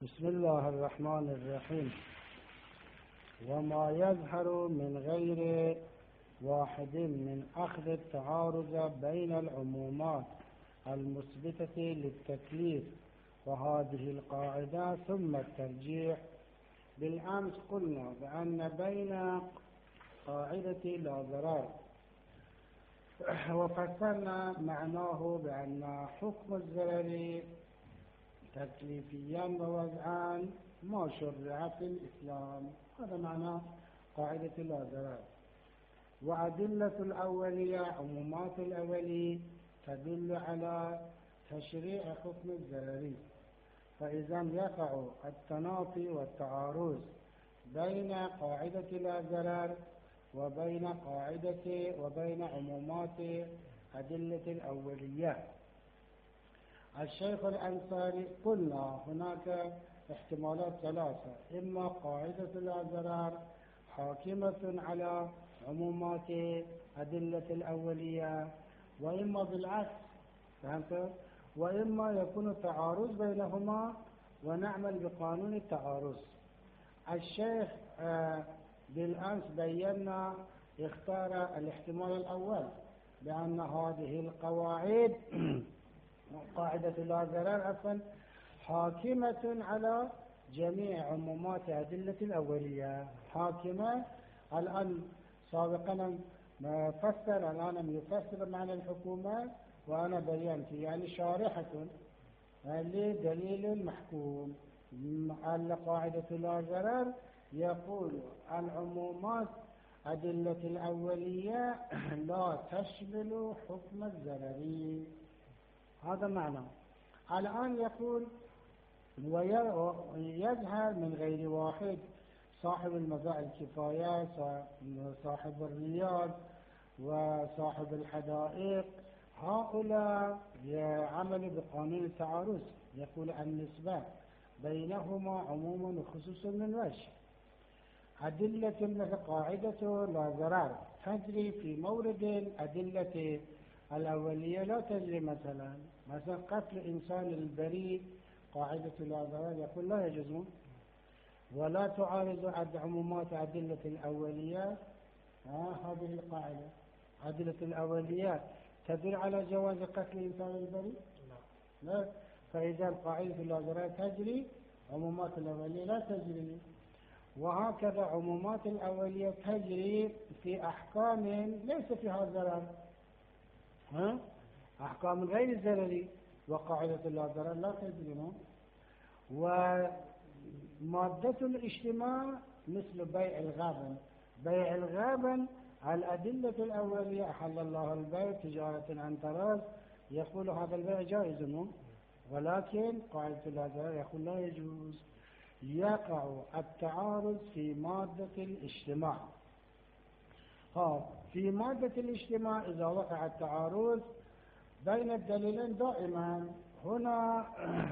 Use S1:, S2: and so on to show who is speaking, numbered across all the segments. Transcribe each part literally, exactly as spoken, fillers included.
S1: بسم الله الرحمن الرحيم. وما يظهر من غير واحد من أخذ التعارض بين العمومات المثبتة للتكليف وهذه القاعدة ثم الترجيح. بالأمس قلنا بأن بين قاعدة لا ضرر وفسرنا معناه بأن حكم الضرر تكليفيا ووضعا ما شرع في الإسلام، هذا معنى قاعدة لا ضرر. وأدلة الأولية عمومات الأولي تدل على تشريع حكم الضرر، فإذا يقع التناطي والتعارض بين قاعدة لا ضرر وبين قاعدة وبين عمومات أدلة الأولية. الشيخ الأنصاري قلنا هناك احتمالات ثلاثة: إما قاعدة لا ضرر حاكمة على عمومات أدلة الأولية، وإما بالعكس، فهمت؟ وإما يكون تعارض بينهما ونعمل بقانون التعارض. الشيخ بالأمس بينا اختار الاحتمال الأول بأن هذه القواعد قاعدة لا ضرر عفوا حاكمة على جميع عمومات أدلة الأولية، حاكمة. الآن سابقا ما فسر، الآن يفسر معنى الحكومة وأنا بينت يعني شارحة لدليل المحكوم. القاعدة لا ضرر يقول العمومات أدلة الأولية لا تشمل حكم الضرر، هذا معنى. الآن يقول ويظهر من غير واحد، صاحب المزاع الكفاية، صاحب الرياض وصاحب الحدائق، هؤلاء يعملوا بقانون التعارض، يقول النسبة بينهما عموم وخصوص من وجه. أدلة مثل قاعدة لا ضرر تجري في مورد أدلة الأولية لا تجري، مثلا مثلا قتل إنسان البريء قاعدة لا ضرر يقول لا يجوز، ولا تعارض عمومات أدلة الأولية. آه هذه القاعدة أدلة الأولية تدل على جواز قتل إنسان البريء؟ لا. فإذا القاعدة لا ضرر تجري، عمومات الأولية لا تجري. وهكذا عمومات الأولية تجري في أحكام ليس فيها ضرر، ها؟ أحكام غير الضرر، وقاعدة لا ضرر لا تجري. ومادة الاجتماع مثل بيع الغابن، بيع الغابن الأدلة الأولية أحل الله البيع تجارة عن تراض، يقول هذا البيع جائز، ولكن قاعدة لا ضرر يقول لا يجوز. يقع التعارض في مادة الاجتماع. ها في مادة الاجتماع إذا وقع التعارض بين الدليلين دائما هنا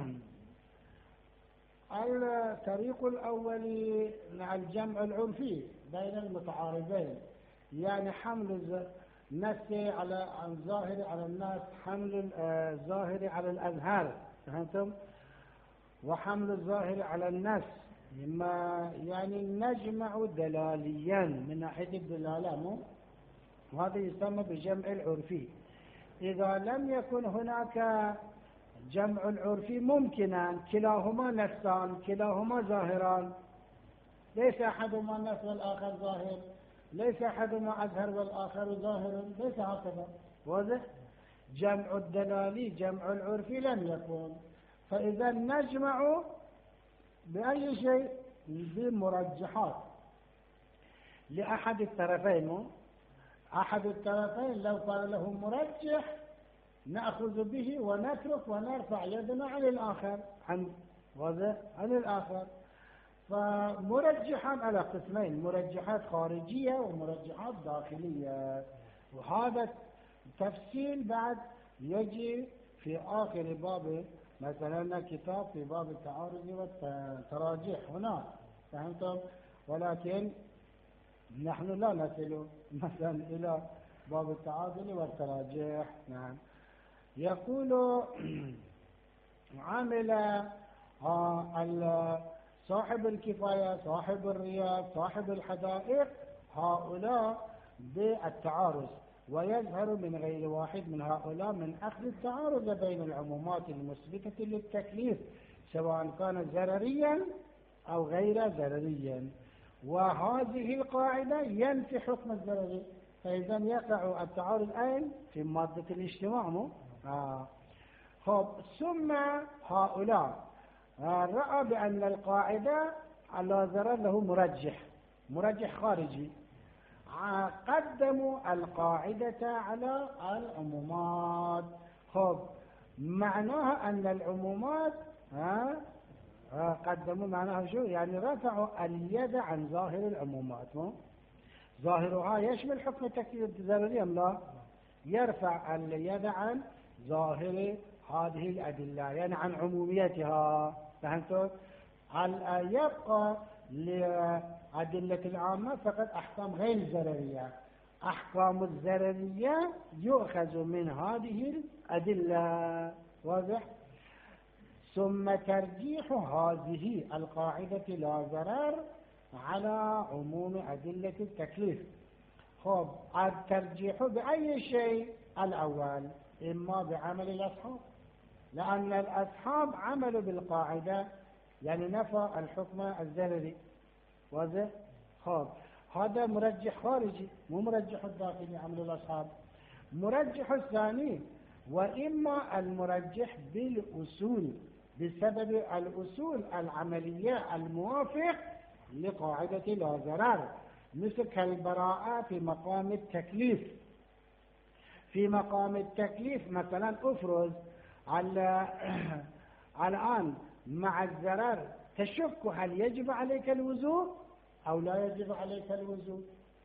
S1: الطريق الأولي مع الجمع العرفي بين المتعارضين، يعني حمل النص على الظاهر على الناس، حمل الظاهر على الأظهار، فهمتم؟ وحمل الظاهر على النص، ما يعني نجمع دلاليا من ناحية الدلالة، وهذا يسمى بجمع العرفي. إذا لم يكن هناك جمع العرفي ممكنا، كلاهما نصان كلاهما ظاهران، ليس أحدهما نص والآخر ظاهر، ليس أحدهما أظهر والآخر ظاهر، ليس هكذا، واضح؟ جمع الدلالي جمع العرفي لم يكن، فإذا نجمع بأي شيء؟ بمرجحات لأحد الطرفين. أحد الطرفين لو قال له مرجح نأخذ به ونترك ونرفع يدنا عن الآخر، عن واضح عن الآخر. فمرجحات على قسمين: مرجحات خارجية ومرجحات داخلية، وهذا تفصيل بعد يجي في آخر باب، مثلا كتاب في باب التعارض والتراجح هنا، فهمتم؟ ولكن نحن لا نصل مثلا إلى باب التعارض والتراجح. نعم. يقول عمل صاحب الكفاية، صاحب الرياض، صاحب الحدائق، هؤلاء بالتعارض، ويظهر من غير واحد من هؤلاء من أخذ التعارض بين العمومات المثبتة للتكليف سواء كان ضرريا أو غير ضرريا. وهذه القاعدة ينفي حكم الضرري، فإذا يقع التعارض أين؟ في مادة الاجتماع. مو؟ آه. خب ثم هؤلاء آه رأى بأن القاعدة على ضرر له مرجح، مرجح خارجي، آه قدموا القاعدة على العمومات. خب معناها أن العمومات آه آه قدموا معناها شو؟ يعني رفعوا اليد عن ظاهر العمومات. مو؟ ظاهرها يشمل حكم التكليف الضروري أم لا؟ يرفع اليد عن ظاهر هذه الأدلة، يعني عن عموميتها. فهمتوا؟ يبقى لأدلة العامة فقط أحكام غير الضررية. أحكام الضررية يؤخذ من هذه الأدلة. واضح؟ ثم ترجيح هذه القاعدة لا ضرر على عموم أدلة التكليف. خب الترجيح بأي شيء؟ الأول إما بعمل الأصحاب، لأن الأصحاب عملوا بالقاعدة، يعني نفى الحكم الضرري. واضح؟ خب هذا مرجح خارجي، مو مرجح الداخلي عمل الأصحاب. مرجح الثاني وإما المرجح بالأصول بسبب الأصول العملية الموافق لقاعدة لا ضرر، مثل كالبراءة في مقام التكليف. في مقام التكليف مثلا أفرض الآن مع الضرر تشك هل يجب عليك الوضوء أو لا يجب عليك الوضوء،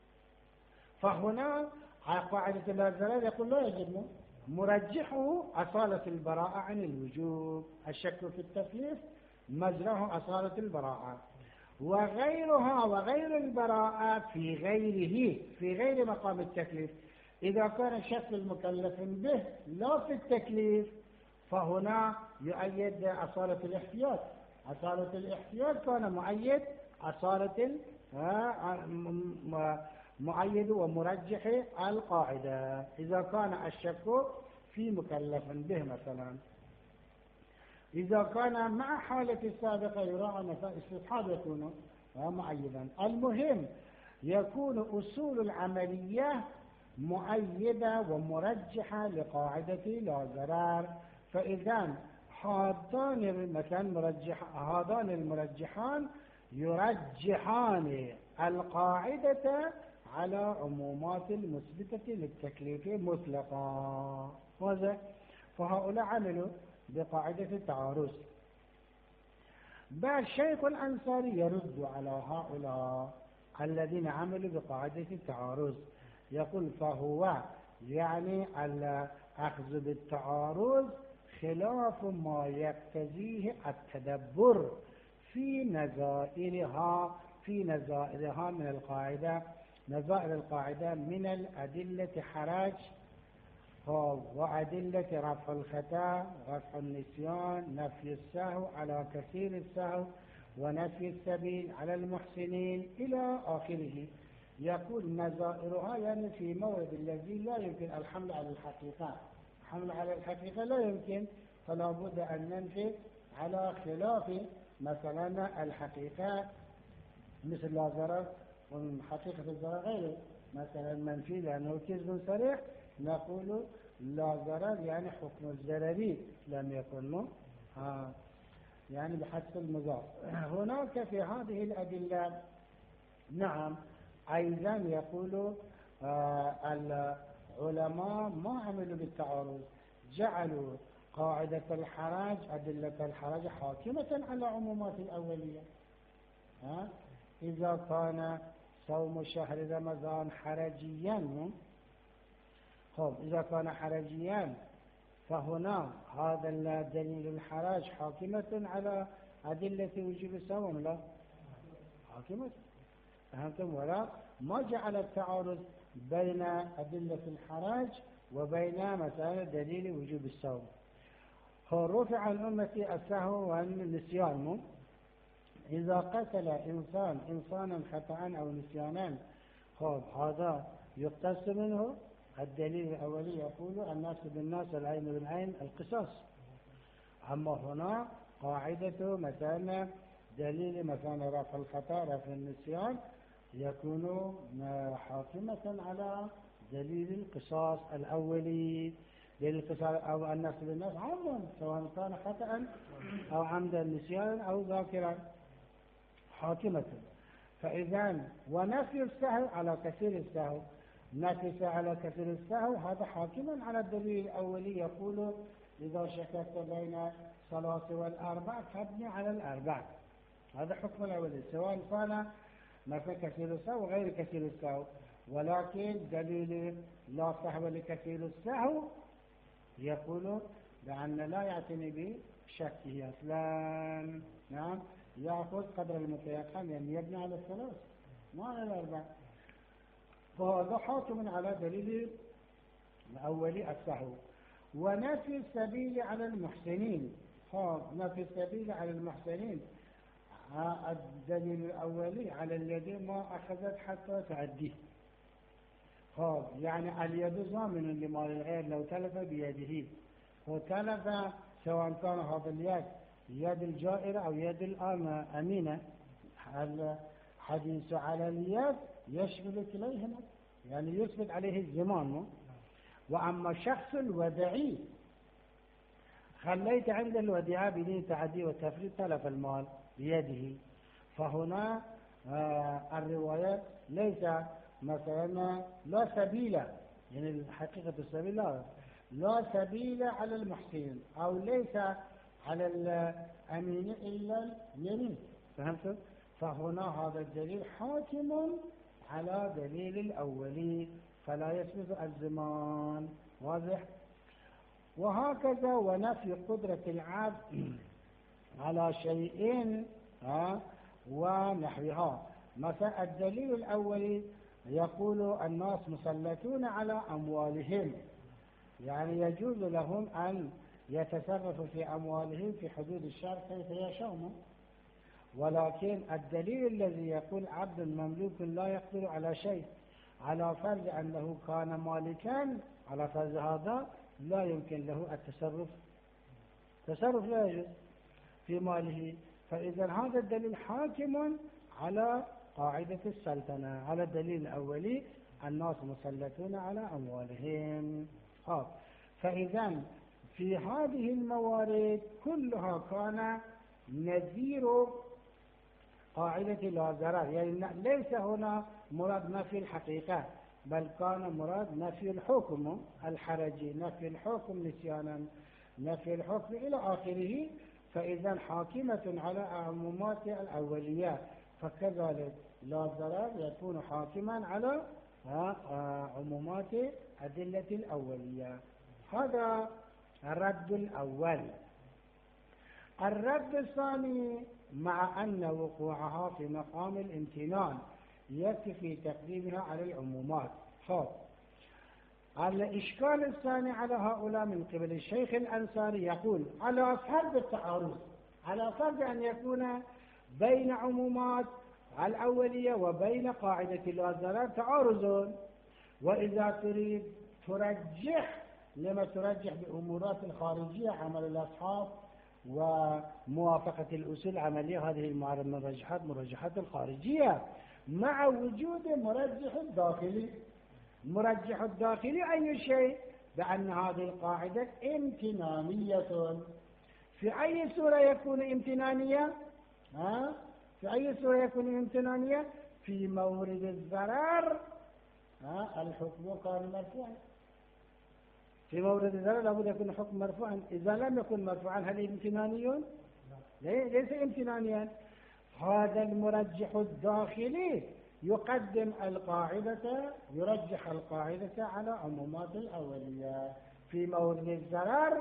S1: فهنا قاعدة لا ضرر يقول لا يجب، مرجحه أصالة البراءة عن الوجوب. الشك في التكليف مجراه أصالة البراءة. وغيرها وغير البراءة في غيره في غير مقام التكليف، إذا كان شك المكلف به لا في التكليف فهنا يؤيد أصالة الاحتياط. أصالة الاحتياط كان مؤيد أصالة مؤيد ومرجح القاعدة إذا كان الشك في مكلف به مثلا. إذا كان مع حالة السابقة يراعى مثلا استصحاب يكون مؤيدا. المهم يكون أصول العملية مؤيدة ومرجحة لقاعدة لا ضرر. فإذا هذان مثلا مرجح هذان المرجحان يرجحان القاعدة على عمومات المثبتة للتكليف مطلقا. فهؤلاء عملوا بقاعدة التعارض. بل شيخ الأنصاري يرد على هؤلاء الذين عملوا بقاعدة التعارض، يقول فهو يعني الأخذ بالتعارض خلاف ما يقتضيه التدبر في نظائرها في نظائرها من القاعدة. نظائر القاعدة من الأدلة حرج وأدلة رفع الخطأ، رفع النسيان، نفي السهو على كثير السهو، ونفي السبيل على المحسنين إلى آخره. يقول نظائرها يعني في مورد الذي لا يمكن الحمل على الحقيقة. الحمل على الحقيقة لا يمكن، فلا بد أن ننفي على خلاف مثلا الحقيقة مثل لا ضرر، ومن حقيقة الضرر غيره مثلا منفي لأنه كذب صريح، نقول لا ضرر يعني حكم الضرري لم يكن آه يعني بحسب المضاف. هناك في هذه الأدلة نعم أيضا يقول آه العلماء ما عملوا بالتعارض، جعلوا قاعدة الحرج أدلة الحرج حاكمة على عمومات الأولية. آه إذا كان صوم شهر رمضان حرجيا، طب إذا كان حرجيا فهنا هذا الدليل الحرج حاكمة على أدلة وجوب الصوم لا حاكمة. فهمتم؟ ولا ما جعل التعارض بين أدلة الحرج وبين مثلا دليل وجوب الصوم. رفع عن أمتي السهو والنسيان إذا قتل إنسان إنسانا خطأ أو نسيانا، خب هذا يقتص منه. الدليل الأولي يقول الناس بالناس العين بالعين القصاص. أما هنا قاعدة مثلا دليل مثلا رفع الخطأ رفع النسيان يكون حاكمة على دليل القصاص الأولي. دليل القصاص أو الناس بالناس عموما سواء كان خطأ أو عمدا نسيانا أو ذاكرا حاكمة. فإذا ونفي السهو على كثير السهو، نفي على كثير السهو هذا حاكما على الدليل الأولي. يقول إذا شككت بين الثلاث والأربع فابني على الأربع. هذا حكم الأولي سواء كان مثل كثير السهو وغير كثير السهو. ولكن دليل لا سهو لكثير السهو يقول بأن لا يعتني بشكه أصلا. نعم، يأخذ قدر المتيقن يعني يبني على الثلاث ما على الأربع. فهذا حاكم على دليل الأولي السهو. ونفي السبيل على المحسنين، ها نفي السبيل على المحسنين الدليل الأولي على اليد ما أخذت حتى تعديه. ها يعني اليد ضامن لمال الغير لو تلف بيده، وتلف سواء كان هذا اليد يد الجائرة أو يد الآن أمينة. الحديث على اليد يشمل كليهما يعني يثبت عليه الزمان. وأما الشخص الودعي خليت عند الوديعة بدون تعدي والتفريط تلف المال بيده، فهنا آه الرواية ليس مثلا لا سبيل يعني حقيقة السبيل لا لا سبيل على المحسن أو ليس على الأمين إلا اليمين. فهمت؟ فهنا هذا الدليل حاكم على دليل الأولي فلا يثبت الزمان. واضح؟ وهكذا ونفي قدرة العبد على شيء ها ونحوها. مثلا الدليل الأولي يقول الناس مسلطون على أموالهم، يعني يجوز لهم أن يتصرفوا في أموالهم في حدود الشرع كيف يشاءون. ولكن الدليل الذي يقول عبد مملوك لا يقدر على شيء على فرض أنه كان مالكا، على فرض هذا لا يمكن له التصرف، تصرف لا يجوز في ماله. فإذا هذا الدليل حاكم على قاعدة السلطنة على الدليل الأولي الناس مسلطون على أموالهم. ها فإذا في هذه الموارد كلها كان نذير قاعدة لا ضرر، يعني ليس هنا مراد نفي الحقيقة بل كان مراد نفي الحكم الحرجي، نفي الحكم نسيانا، نفي الحكم إلى آخره. فإذا حاكمة على عمومات الأوليات، فكذلك لا ضرر يكون حاكما على عمومات أدلة الأولية. هذا الرد الأول. الرد الثاني مع أن وقوعها في مقام الامتنان يكفي تقديمها على العمومات. خب الإشكال الثاني على هؤلاء من قبل الشيخ الأنصاري يقول على فرض التعارض، على فرض أن يكون بين عمومات الأولية وبين قاعدة لا ضرر تعارض، وإذا تريد ترجح لما ترجح بأمورات الخارجية عمل الأصحاب وموافقة الأصول العملية، هذه المرجحات مرجحات الخارجية مع وجود مرجح الداخلي. مرجح الداخلي أي شيء؟ بأن هذه القاعدة امتنانية. في أي صورة يكون امتنانية؟ ها؟ في أي صورة يكون امتنانية؟ في مورد الضرر ها الحكم كان مرفوعا. في مورد الضرر لابد يكون الحكم مرفوعا. إذا لم يكن مرفوعا هل امتناني؟ ليس امتنانيا. هذا المرجح الداخلي يقدم القاعدة، يرجح القاعدة على عمومات الأوليات. في مورد الضرر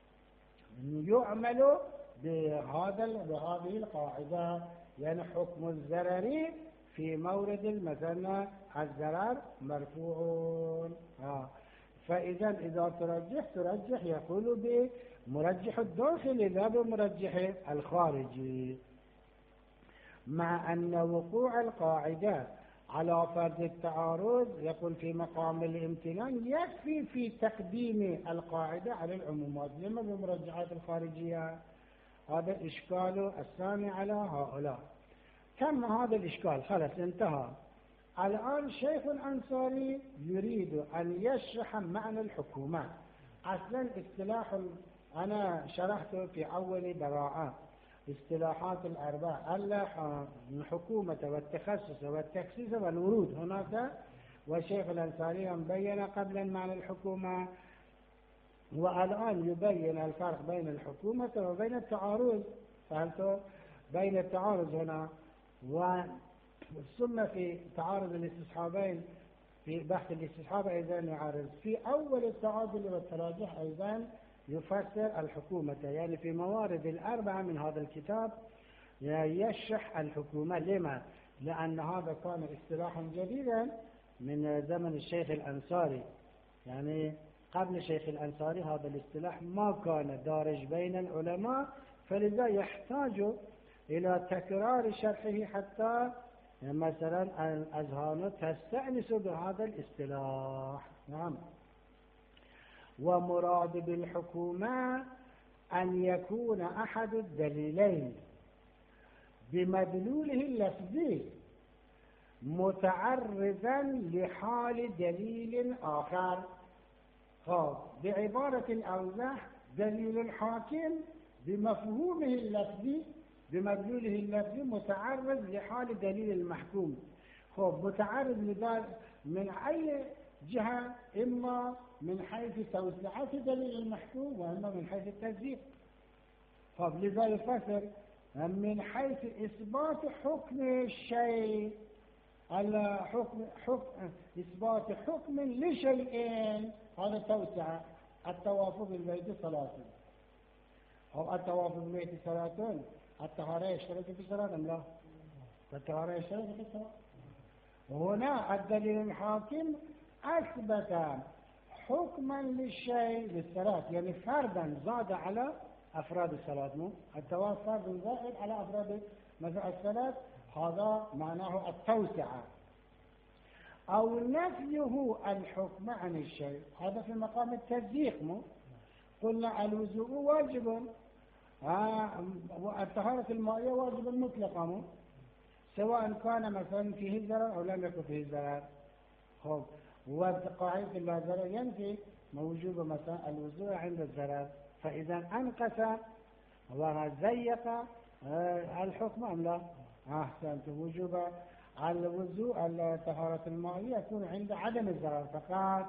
S1: يعمل بهذا بهذه القاعدة، يعني حكم الضرر في مورد المثنى الضرر مرفوع. آه. فإذا إذا ترجح ترجح يقول بمرجح الداخلي لا بمرجح الخارجي. مع أن وقوع القاعدة على فرض التعارض يقول في مقام الامتنان يكفي في تقديم القاعدة على العمومات. لما بمرجعات الخارجية؟ هذا إشكال الثاني على هؤلاء. تم هذا الإشكال، خلص انتهى. الآن الشيخ الأنصاري يريد أن يشرح معنى الحكومة. أصلا اصطلاح أنا شرحته في أول براءة، اصطلاحات الأربع: الحكومة والتخصص والتخصيص والورود هناك، والشيخ الأنصاري بين قبلا معنى الحكومة، والآن يبين الفرق بين الحكومة وبين التعارض. فهمتوا؟ بين التعارض هنا ثم في تعارض الاستصحابين، في بحث الاستصحاب أيضا يعارض، في أول التعادل والتراجح أيضا يفسر الحكومة. يعني في موارد الأربعة من هذا الكتاب يشرح الحكومة. لما؟ لأن هذا كان اصطلاحا جديدا من زمن الشيخ الأنصاري، يعني قبل الشيخ الأنصاري هذا الاصطلاح ما كان دارج بين العلماء، فلذا يحتاج إلى تكرار شرحه حتى مثلا الأذهان تستأنس بهذا الاصطلاح. نعم. ومراد بالحكومة أن يكون أحد الدليلين بمدلوله اللفظي متعرضا لحال دليل آخر. خب بعبارة أوضح: دليل الحاكم بمفهومه اللفظي بمدلوله اللفظي متعرض لحال دليل المحكوم. خب متعرض لذلك من أي جهة؟ إما من حيث توسعة دليل المحكوم، وإما من حيث التجزئة. خب لذا يفسر من حيث إثبات حكم الشيء، على حكم حكم إثبات حكم لشيئين، هذا توسعة. التوافق بالبيت ثلاثة، أو التوافق بالبيت ثلاثون. الطهارة يشترك في الصلاة أم لا؟ الطهارة يشترك في الصلاة. هنا الدليل الحاكم أثبت حكما للشيء للصلاة، يعني فردا زاد على أفراد الصلاة. مو التوافق فرد زائد على أفراد مثل الصلاة، هذا معناه التوسعة. أو نفيه الحكم عن الشيء، هذا في مقام التصديق. مو قلنا الوضوء واجب، الطهارة المائية واجب مطلقا، سواء كان مثلا فيه ضرر أو لم يكن فيه ضرر. خب وقاعدة لا ضرر ينفي موجوب مثلا الوضوء عند الضرر، فإذا أنقص وزيق الحكم أم لا؟ أحسنت. وجوب الوضوء الطهارة المائية يكون عند عدم الضرر فقط.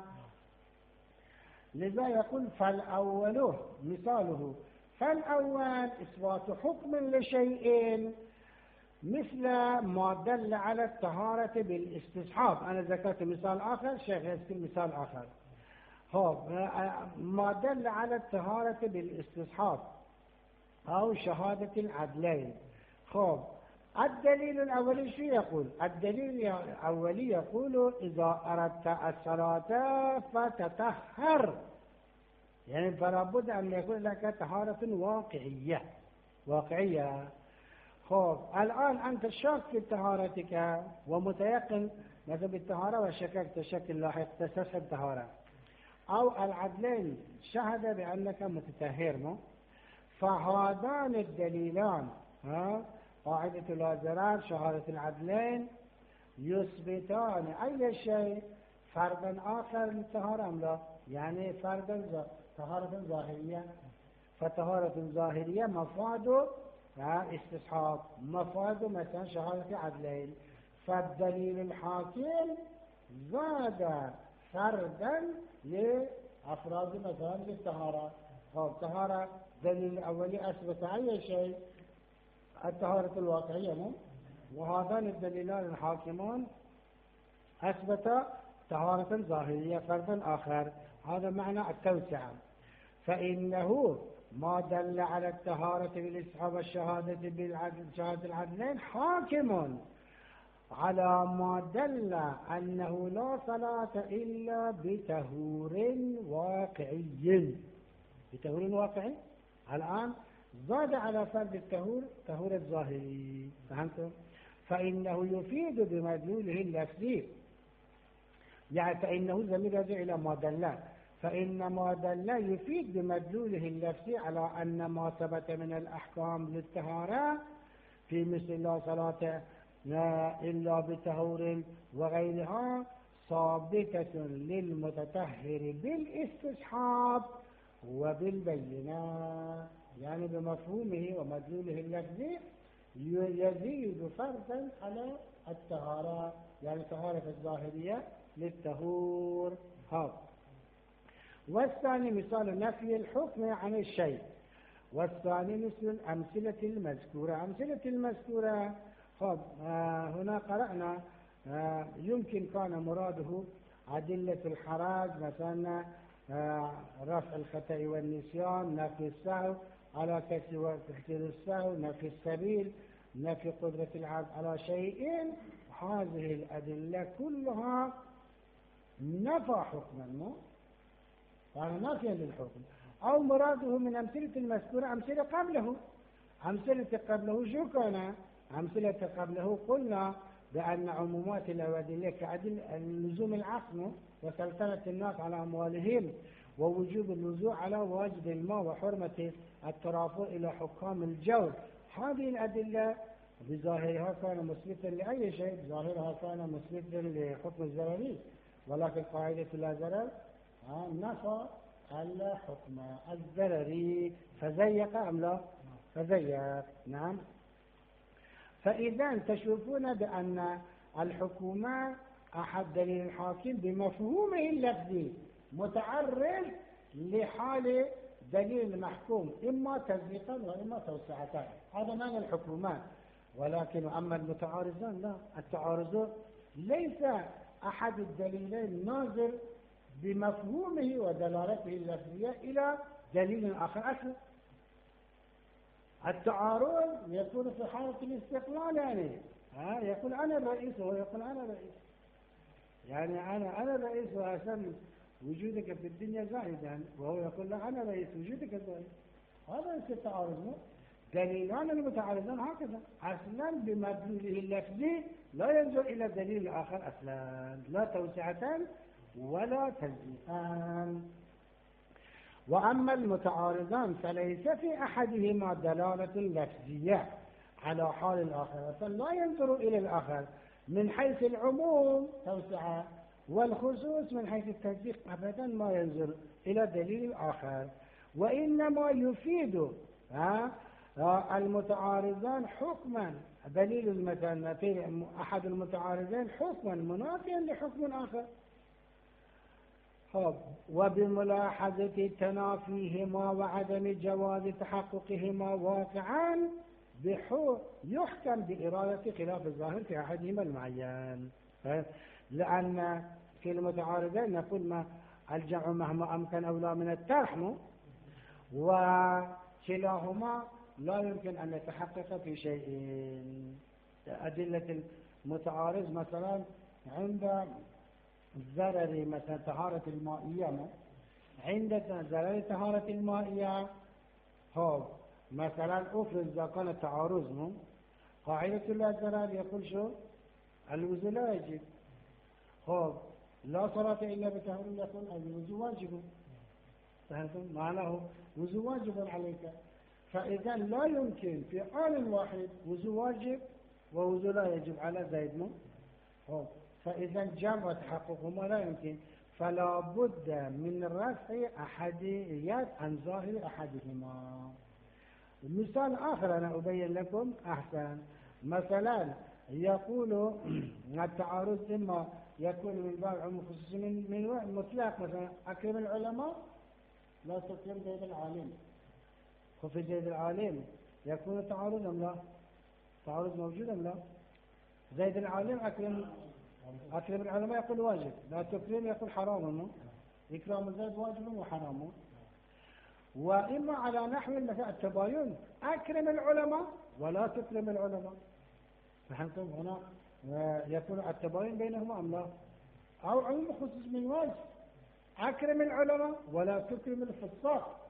S1: لذا يقول فالأول مثاله، فالأول إثبات حكم لشيء مثل ما دل على الطهارة بالاستصحاب. أنا ذكرت مثال آخر، شيخ يذكر مثال آخر. هو ما دل على الطهارة بالاستصحاب أو شهادة العدلين. خب الدليل الأولي شو يقول؟ الدليل الأولي يقول إذا أردت الصلاة فتطهر، يعني فلا بد أن يكون لك طهارة واقعية واقعية. خب الآن أنت شاك في طهارتك ومتيقن مثلا بالطهارة وشككت شك لاحق تستصحب طهارة، أو العدلين شهد بأنك متطهر، فهذان الدليلان ها قاعدة لا ضرر شهادة العدلين يثبتان أي شيء فردا آخر للطهارة أم لا؟ يعني فردا طهارة ظاهرية، فطهارة ظاهرية مفاد استصحاب، مفاد مثلا شهادة عدلين. فالدليل الحاكم زاد فردا لأفراد مثلا للطهارة. فالطهارة دليل الأولي أثبت أي شيء الطهارة الواقعية، مو وهذان الدليلان الحاكمان أثبت طهارة ظاهرية فردا آخر. هذا معنى التوسعة. فإنه ما دل على الطهارة بالاستصحاب والشهادة بالعدل شهادة العدلين حاكم على ما دل أنه لا صلاة إلا بطهور واقعي. بطهور واقعي. الآن زاد على فرد التهور تهور الظاهري. فهمتم؟ فإنه يفيد بمدلوله اللفظي، يعني فإنه ضمير يرجع إلى ما دل، فإن ما دل يفيد بمدلوله اللفظي على أن ما ثبت من الأحكام للطهارة في مثل لا صلاة إلا بطهور وغيرها ثابتة للمتطهر بالاستصحاب وبالبينات، يعني بمفهومه ومدلوله اللفظي يزيد فرضا على الطهارة، يعني طهارة الظاهرية للطهور. هذا. والثاني مثال نفي الحكم عن الشيء، والثاني مثل الأمثلة المذكورة. أمثلة المذكورة خب آه هنا قرأنا آه يمكن كان مراده أدلة الحرج، مثلا آه رفع الخطأ والنسيان، نفي السهو على تكسير السهو، نفي السبيل، نفي قدرة العبد على شيء. هذه الأدلة كلها نفى حكما، يعني نافيا للحكم. أو مراده من أمثلة المذكورة أمثلة قبله. أمثلة قبله شو كان؟ أمثلة قبله قلنا بأن عمومات الأدلة كأدل لزوم العصم وسلطنة الناس على أموالهم، ووجوب اللزوم على واجب الماء، وحرمة الترافع إلى حكام الجور. هذه الأدلة بظاهرها كان مثبتا لأي شيء، بظاهرها كان مثبتا لحكم الزرري، ولكن قاعدة لا ضرر نفى الحكم الزرري، فزيق أم لا؟ فزيق. نعم. فإذا تشوفون بأن الحكومة أحد دليل الحاكم بمفهومه اللفظي متعرض لحال دليل المحكوم، إما تصديقا وإما توسعة. هذا معنى الحكومات. ولكن أما المتعارضان لا، التعارض ليس أحد الدليلين ناظر بمفهومه ودلالته اللفظية إلى دليل آخر أصلا. التعارض يكون في حالة الاستقلال، يعني ها يقول أنا الرئيس وهو يقول أنا الرئيس، يعني أنا أنا الرئيس وأسمي وجودك في الدنيا زائدا، وهو يقول لا أنا رئيس وجودك زائد. هذا ليس التعارض. دليلان المتعارضان هكذا أصلا بمدلوله اللفظي لا ينظر إلى دليل آخر أصلا، لا توسعة ولا تزيئا. وأما المتعارضان فليس في أحدهما دلالة لفظية على حال الآخر، لا ينظر إلى الآخر من حيث العموم توسعة، والخصوص من حيث التصديق أبدا ما ينظر إلى دليل الآخر، وإنما يفيد ها المتعارضان حكما، دليل مثلا في أحد المتعارضين حكما منافيا لحكم آخر، وبملاحظة تنافيهما وعدم جواز تحققهما واقعا بحو يحكم بإرادة خلاف الظاهر في أحدهما المعين. لأن في المتعارضين نقول ما الجمع مهما أمكن أولى من الترح، وكلاهما لا يمكن أن يتحقق في شيء. أدلة المتعارض مثلا عند الزرر مثلا طهارة المائية، عند زرر طهارة المائية هو مثلا أفرز إذا كان التعارض قاعدة لا زرر يقول شو الوضوء لا يجب، هو لا صلاة إلا بطهور يقول الوضوء واجب، فهمتم معناه وضوء واجب عليك. فإذا لا يمكن في آن واحد وضوء واجب ووضوء لا يجب على زيد مو هو، فإذا جمع وتحققهما لا يمكن، فلا بد من رفع أحديات عن ظاهر أحدهما. مثال آخر أنا أبين لكم أحسن. مثلا يقول التعارض إما يكون من باب عموم خصوصي من, من مطلق، مثلا أكرم العلماء لا تكرم زيد العالم، وفي زيد العالم يكون تعارض أم لا؟ تعارض موجود أم لا؟ زيد العالم أكرم أكرم العلماء يقول واجب، لا تكرم يقول حرام، إكرام زيد واجب وحرام. وإما على نحو مثلا التباين أكرم العلماء ولا تكرم العلماء، فهمتم هنا يكون التباين بينهما أم لا؟ أو عموم خصوص من واجب أكرم العلماء ولا تكرم الفساق،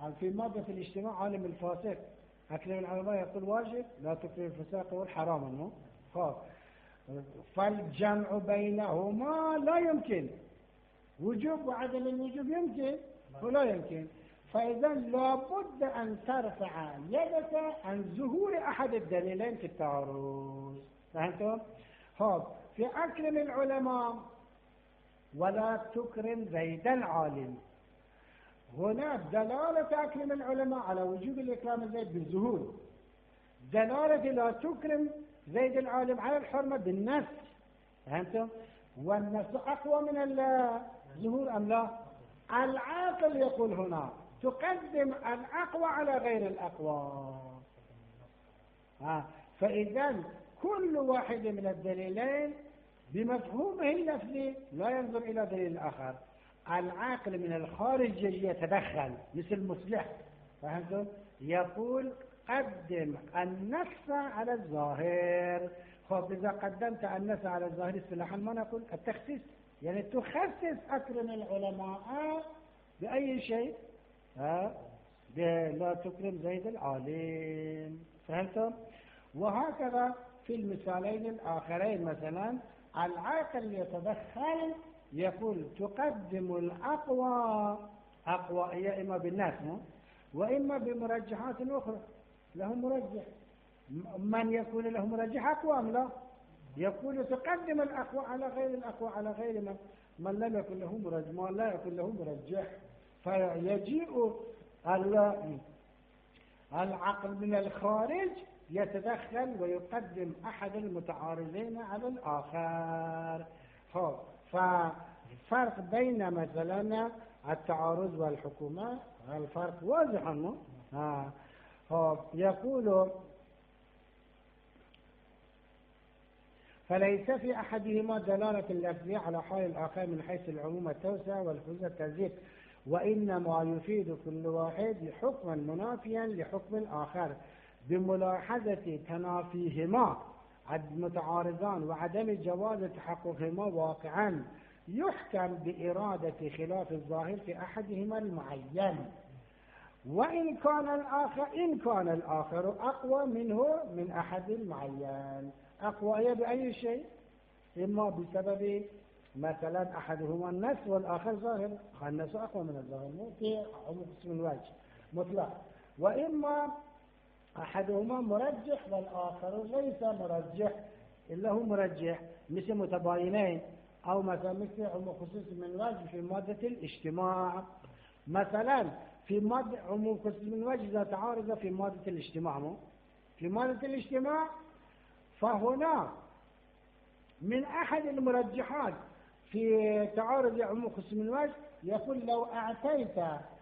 S1: في مادة الاجتماع عالم الفاسق أكرم العلماء يقول واجب، لا تكرم الفساق يقول حرام أنه خاف. فالجمع بينهما لا يمكن، وجوب وعدم الوجوب يمكن ولا يمكن. فإذا لابد أن ترفع يدك عن ظهور أحد الدليلين في التعارض. فهمتم؟ خب في أكرم العلماء ولا تكرم زيد العالم، هنا دلالة أكرم العلماء على وجوب الإكرام زيد بالظهور، دلالة لا تكرم زيد العالم على الحرمة بالنفس. فهمتم؟ والنفس أقوى من الظهور أم لا؟ العاقل يقول هنا تقدم الأقوى على غير الأقوى. ها فإذا كل واحد من الدليلين بمفهومه اللفظي لا ينظر إلى دليل آخر. العاقل من الخارج يتدخل مثل مصلح. فهمتم؟ يقول قدم النفس على الظاهر. خب إذا قدمت النفس على الظاهر اصطلاحا ما نقول التخصيص، يعني تخصص أكرم العلماء بأي شيء؟ ها لا تكرم زيد العالم. فهمتم؟ وهكذا في المثالين الآخرين مثلا العاقل يتدخل يقول تقدم الأقوى، أقوى هي إما بالناس وإما بمرجحات أخرى له مرجح. من يكون له مرجح أقوى أم لا؟ يقول تقدم الأقوى على غير الأقوى على غير من, من لم يكن له مرجح، من لا يكون له مرجح. فيجيء العقل من الخارج يتدخل ويقدم أحد المتعارضين على الآخر. ففرق بين مثلا التعارض والحكومة الفرق واضح عنه. يقول فليس في أحدهما دلالة اللفظية على حال الآخر من حيث العموم التوسع والخصوص التزيد، وإنما يفيد كل واحد حكما منافيا لحكم الآخر بملاحظة تنافيهما المتعارضان وعدم جواز تحققهما واقعا، يحكم بإرادة خلاف الظاهر في أحدهما المعين، وإن كان الآخر إن كان الآخر أقوى منه من أحد المعين. أقوى هي بأي شيء؟ إما بسبب مثلا أحدهما النفس والآخر ظاهر، النفس أقوى من الظاهر في قسم الوجه مطلق، وإما أحدهما مرجح والآخر ليس مرجح إلا هو مرجح، مثل متباينين، أو مثلا مثل عموم خصوص من وجه في مادة الاجتماع. مثلا في مادة عموم خصوص من وجه إذا تعارض في مادة الاجتماع في مادة الاجتماع فهنا من أحد المرجحات في تعارض عموم خصوص من وجه يقول لو أعطيت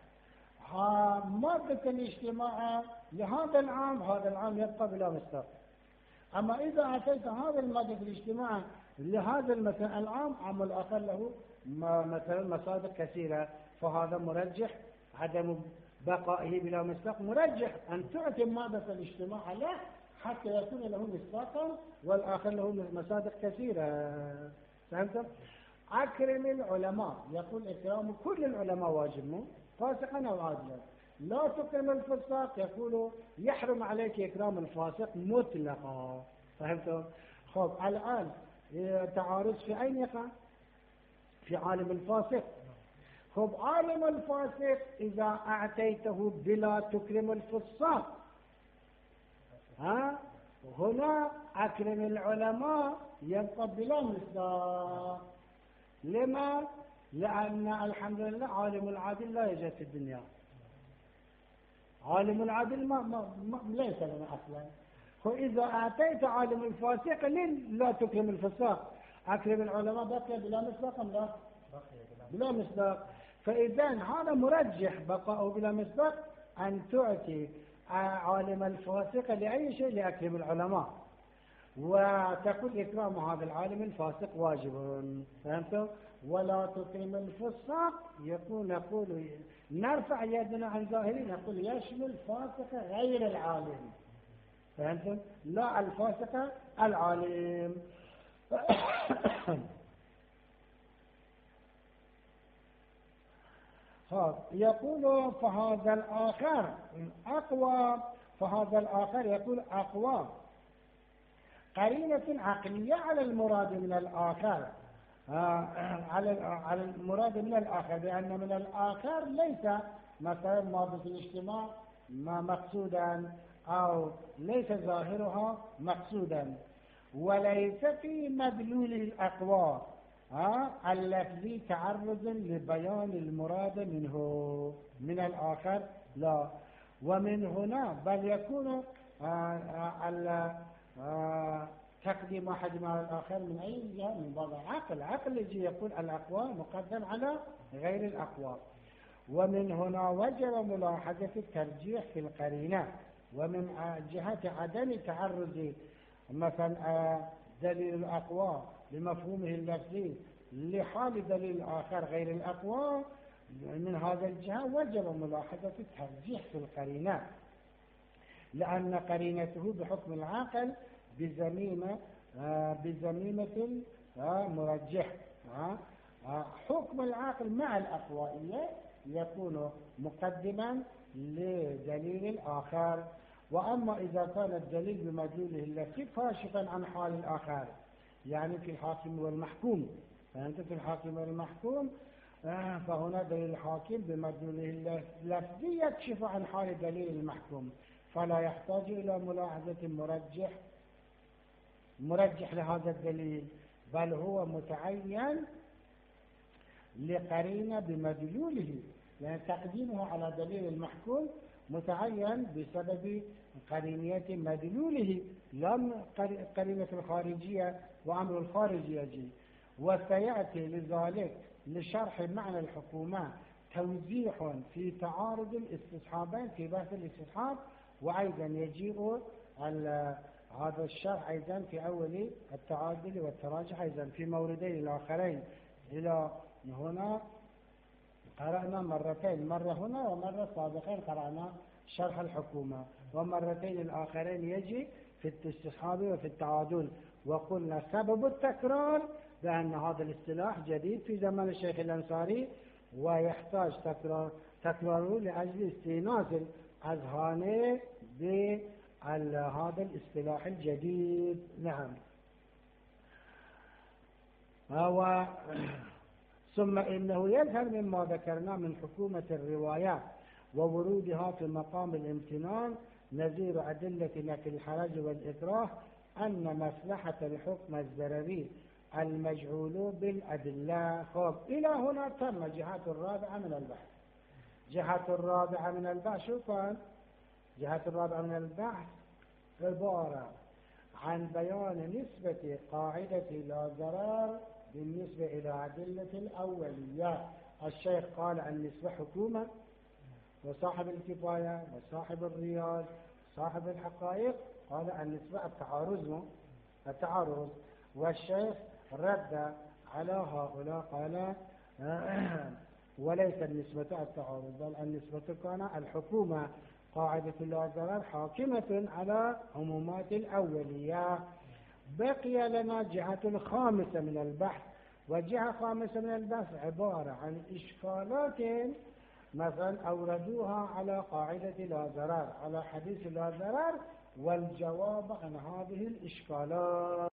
S1: مادة الاجتماع لهذا العام هذا العام يبقى بلا مصداق، أما إذا أعطيت هذا المادة الاجتماع لهذا مثلا العام عام الآخر له مثلا مصادق كثيرة، فهذا مرجح عدم بقائه بلا مصداق، مرجح أن تعطي مادة الاجتماع له حتى يكون له مصداقا والآخر له مصادق كثيرة. فهمتم؟ أكرم العلماء يقول إكرام كل العلماء واجب فاسقا أو عادلا، لا تكرم الفساق يقول يحرم عليك إكرام الفاسق مطلقا. فهمتم؟ خب الآن تعارض في أين يقع؟ في عالم الفاسق. خب عالم الفاسق إذا أعطيته بلا تكرم الفساق ها هنا أكرم العلماء يبقى بلا مصداق. لما؟ لأن الحمد لله عالم العادل لا يوجد في الدنيا، عالم العادل ما, ما, ما ليس لنا أصلا. فإذا أعطيت عالم الفاسق لا تكرم الفساق، أكرم العلماء بقي بلا مصداق أم لا؟ بلا مصداق. فإذا هذا مرجح بقاءه بلا مصداق أن تعطي عالم الفاسق لأي شيء لأكرم العلماء، وتقول إكرام هذا العالم الفاسق واجب. فهمتم؟ ولا تكرم الفساق يقول نقول نرفع يدنا عن ظاهرين نقول يشمل فاسق غير العالم. فهمتم؟ لا الفاسق العالم. خب يقول فهذا الآخر أقوى، فهذا الآخر يقول أقوى قرينة عقلية على المراد من الآخر، آه على على المراد من الآخر، لأن من الآخر ليس مثلا مادة الاجتماع ما مقصودا أو ليس ظاهرها مقصودا، وليس في مدلول الأقوى آه اللفظي تعرض لبيان المراد منه من الآخر لا. ومن هنا بل يكون آه آه آه تقديم واحد مع الآخر من أي جهة؟ من باب العقل. العقل يجي يقول الأقوى مقدم على غير الأقوى. ومن هنا وجب ملاحظة الترجيح في القرينة، ومن جهة عدم تعرض مثلا دليل الأقوى لمفهومه اللفظي لحال دليل الآخر غير الأقوى، من هذا الجهة وجب ملاحظة الترجيح في القرينة، لأن قرينته بحكم العقل بزميمة بزميمة مرجح. حكم العقل مع الأقوائية يكون مقدما لدليل الآخر. وأما إذا كان الدليل بمدلوله اللفظي كاشفا عن حال الآخر، يعني في الحاكم والمحكوم، فأنت في الحاكم والمحكوم فهنا دليل الحاكم بمدلوله اللفظي يكشف عن حال دليل المحكوم، فلا يحتاج إلى ملاحظة مرجح مرجح لهذا الدليل، بل هو متعين لقرينة بمدلوله، يعني تقديمه على دليل المحكوم متعين بسبب قرينية مدلوله، لا قرينة الخارجية وأمر الخارجي يجي. وسيأتي لذلك لشرح معنى الحكومة توضيح في تعارض الاستصحابين في بحث الاستصحاب، وأيضا يجيء هذا الشرح أيضا في أول التعادل والتراجح أيضا في موردين الآخرين. إلى هنا قرأنا مرتين، مرة هنا ومرة سابقين قرأنا شرح الحكومة، ومرتين الآخرين يجي في الاستصحاب وفي التعادل. وقلنا سبب التكرار بأن هذا الاصطلاح جديد في زمن الشيخ الأنصاري، ويحتاج تكرار تكراره لأجل استئناس الأذهان بهذا الاصطلاح الجديد. نعم. و ثم إنه يظهر مما ذكرنا من حكومة الروايات وورودها في مقام الامتنان نظير أدلة نفي الحرج والإكراه أن مصلحة الحكم الضرري المجعول بالأدلة. خب إلى هنا تم جهة الرابعة من البحث. جهة الرابعة من البحث شو كان؟ جهة الرابعة من البحث عبارة عن بيان نسبة قاعدة لا ضرر بالنسبة إلى أدلة الأولية. الشيخ قال النسبة حكومة، وصاحب الكفاية وصاحب الرياض صاحب الحقائق قال النسبة التعارض التعارض والشيخ رد على هؤلاء قال وليس النسبة التعارض، بل النسبة كان الحكومة قاعدة لا ضرر حاكمة على عمومات الأولية. بقي لنا جهة الخامسة من البحث، وجهة خامسة من البحث عبارة عن إشكالات مثلا أوردوها على قاعدة لا ضرر على حديث لا ضرر، والجواب عن هذه الإشكالات.